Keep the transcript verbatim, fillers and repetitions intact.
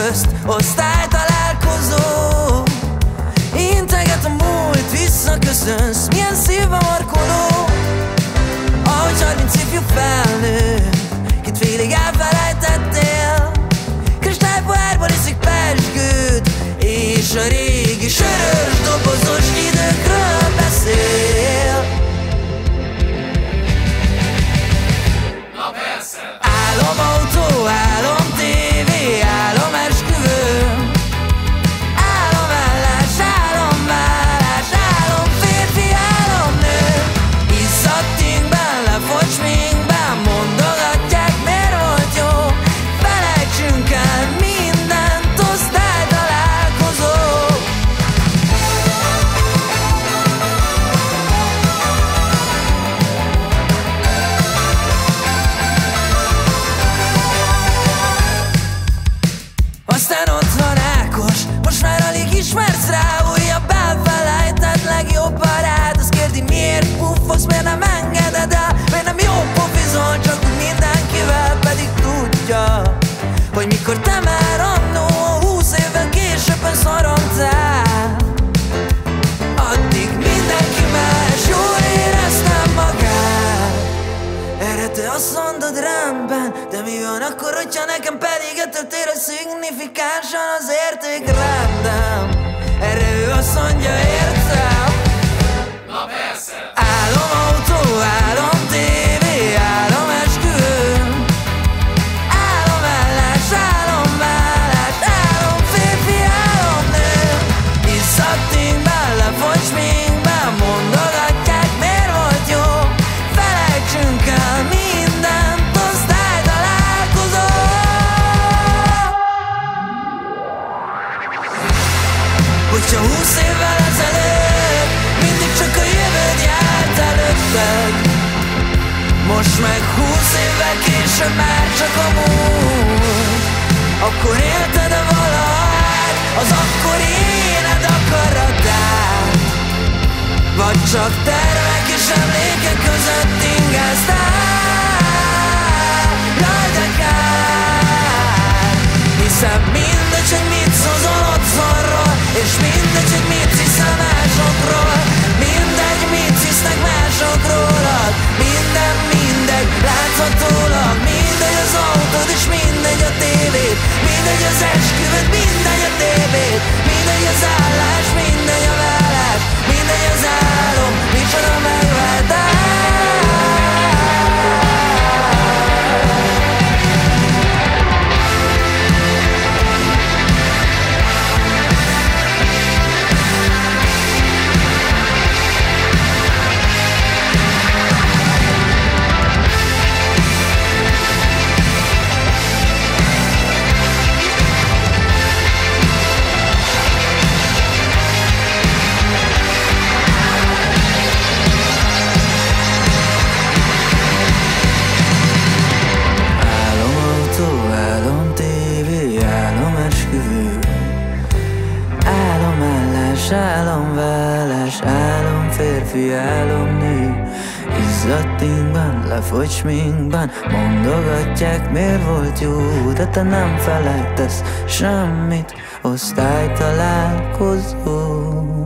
közt, osztálytalálkozó. Integet a múlt, visszaköszönsz, milyen szívbe markoló. Ahogy harminc ifjú felnő, kit félig elfelejtettél. Kristálypohárban iszik pezsgőt, és a régi sörös dobozos időkről beszél. Na persze! Álomautó, álom tévé, álom esküvő, álomállás, álomválás, álom férfi, álom nő. Izzadt ingben, lefogy sminkben, mondogatják, miért volt jó. Felejtsünk el mindent, osztálytalálkozó. Aztán ott van Ákos, most már alig ismersz rá. Újabb elfelejtett legjobb barát. Azt kérdi, miért puffogsz, miért nem engeded el, miért nem jó pofizol, csak úgy mindenkivel. Pedig tudja, hogy mikor te már annó húsz évvel későbben szorongtál, addig mindenki más jól éreztem magát. Erre te azt mondod, rendben, de mi van akkor, hogyha nekem pedig ettől tér a szignifikánsan az értékrendem? Erre ő azt mondja, értem. Na persze! Álomautó, álom tévé, álom esküvő, álomállás, álomválás, álom férfi, álom nő. Izzadt ingben, lefogy sminkben, mondogatják, miért volt jó. Felejtsünk el mindent, osztálytalálkozó. Hogyha húsz évvel ezelőtt mindig csak a jövőd járt előtted, most meg húsz évvel később már csak a múlt, akkor élted-e valahogy az akkori éned akaratát? Vagy csak tervek és emlékek között ingáztál? Jaj, de kár, hiszen mindegy, hogy mit szozol otthonról, és mindegy, hogy mit hiszel másokról. Mindegy, mit hisznek mások rólad, minden mindegy, láthatólag. Mindegy az autód és mindegy a tévéd, mindegy az esküvőd, mindegy a tévéd, mindegy az állás, mindegy a vállás, mindegy az álom, micsoda megváltás. Álom tévé, álom esküvő, álomállás, álomválás, álom férfi, álom nő. Izzadt ingben, lefogy sminkben, mondogatják, miért volt jó. De te nem felejtesz semmit, osztálytalálkozó.